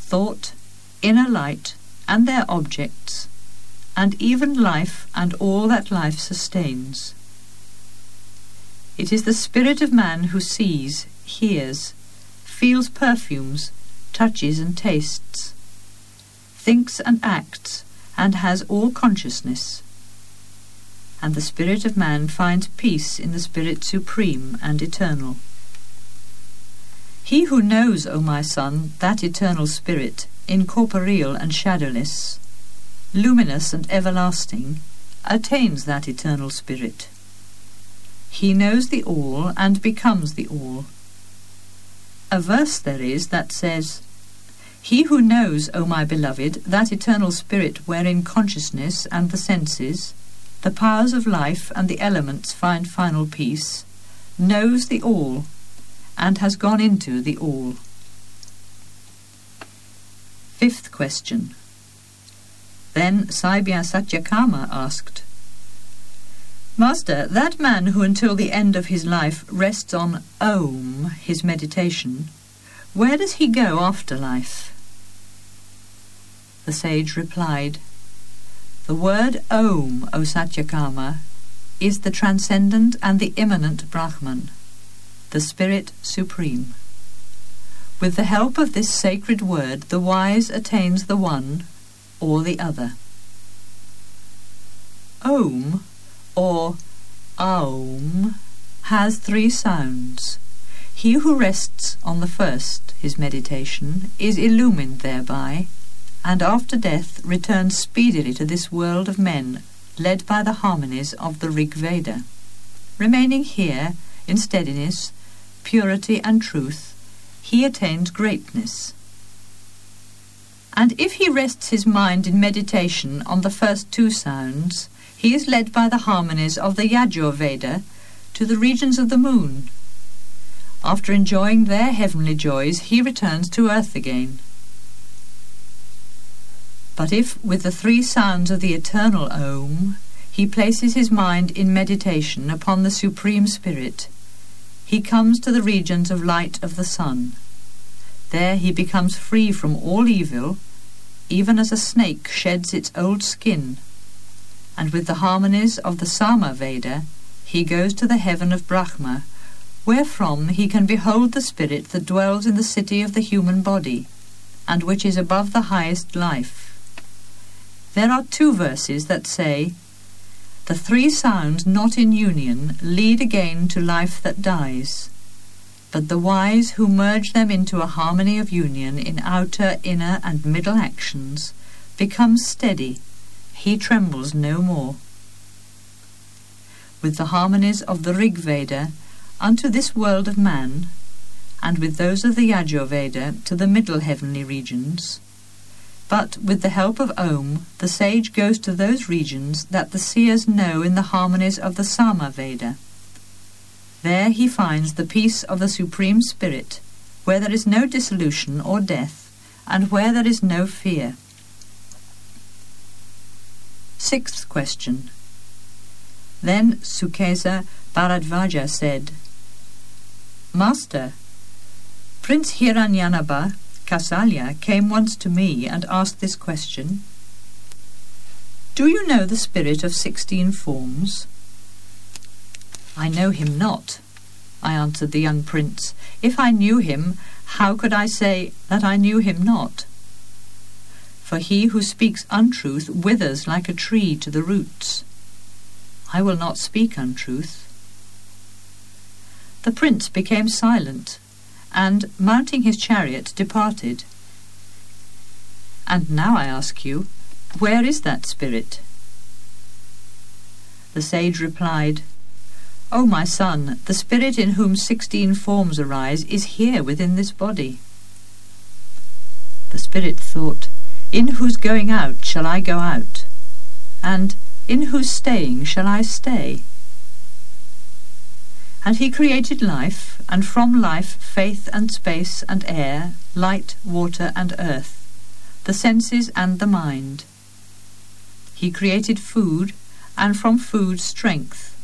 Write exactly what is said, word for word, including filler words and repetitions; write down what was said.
thought, inner light, and their objects, and even life and all that life sustains. It is the spirit of man who sees, hears, feels perfumes, touches and tastes, thinks and acts, and has all consciousness. And the spirit of man finds peace in the Spirit supreme and eternal. He who knows, O my son, that eternal spirit, incorporeal and shadowless, luminous and everlasting, attains that eternal spirit. He knows the all and becomes the all. A verse there is that says, He who knows, O my beloved, that eternal spirit wherein consciousness and the senses, the powers of life and the elements find final peace, knows the all, and has gone into the all. Fifth question. Then Saibhya Satyakama asked, Master, that man who until the end of his life rests on Om, his meditation, where does he go after life? The sage replied, The word Om, O Satyakama, is the transcendent and the immanent Brahman, the Spirit Supreme. With the help of this sacred word, the wise attains the one or the other. Om, or Aum, has three sounds. He who rests on the first, his meditation, is illumined thereby, and after death returns speedily to this world of men, led by the harmonies of the Rig Veda. Remaining here, in steadiness, purity and truth, he attains greatness. And if he rests his mind in meditation on the first two sounds, he is led by the harmonies of the Yajur Veda to the regions of the moon. After enjoying their heavenly joys, he returns to earth again. But if, with the three sounds of the eternal Om, he places his mind in meditation upon the Supreme Spirit, he comes to the regions of light of the sun. There he becomes free from all evil, even as a snake sheds its old skin, and with the harmonies of the Sama Veda he goes to the heaven of Brahma, wherefrom he can behold the spirit that dwells in the city of the human body, and which is above the highest life. There are two verses that say, The three sounds not in union lead again to life that dies, but the wise who merge them into a harmony of union in outer, inner and middle actions become steady, he trembles no more. With the harmonies of the Rig Veda unto this world of man, and with those of the Yajur Veda to the middle heavenly regions, but with the help of Om, the sage goes to those regions that the seers know in the harmonies of the Sama Veda. There he finds the peace of the Supreme Spirit, where there is no dissolution or death, and where there is no fear. Sixth question. Then Sukesa Bharadvaja said, Master, Prince Hiranyanaba, Kausalya, came once to me and asked this question. Do you know the spirit of sixteen forms? I know him not, I answered the young prince. If I knew him, how could I say that I knew him not? For he who speaks untruth withers like a tree to the roots. I will not speak untruth. The prince became silent, and, mounting his chariot, departed. And now I ask you, where is that spirit? The sage replied, O my son, the spirit in whom sixteen forms arise is here within this body. The spirit thought, In whose going out shall I go out? And in whose staying shall I stay? And he created life, and from life faith and space and air, light, water and earth, the senses and the mind. He created food, and from food strength,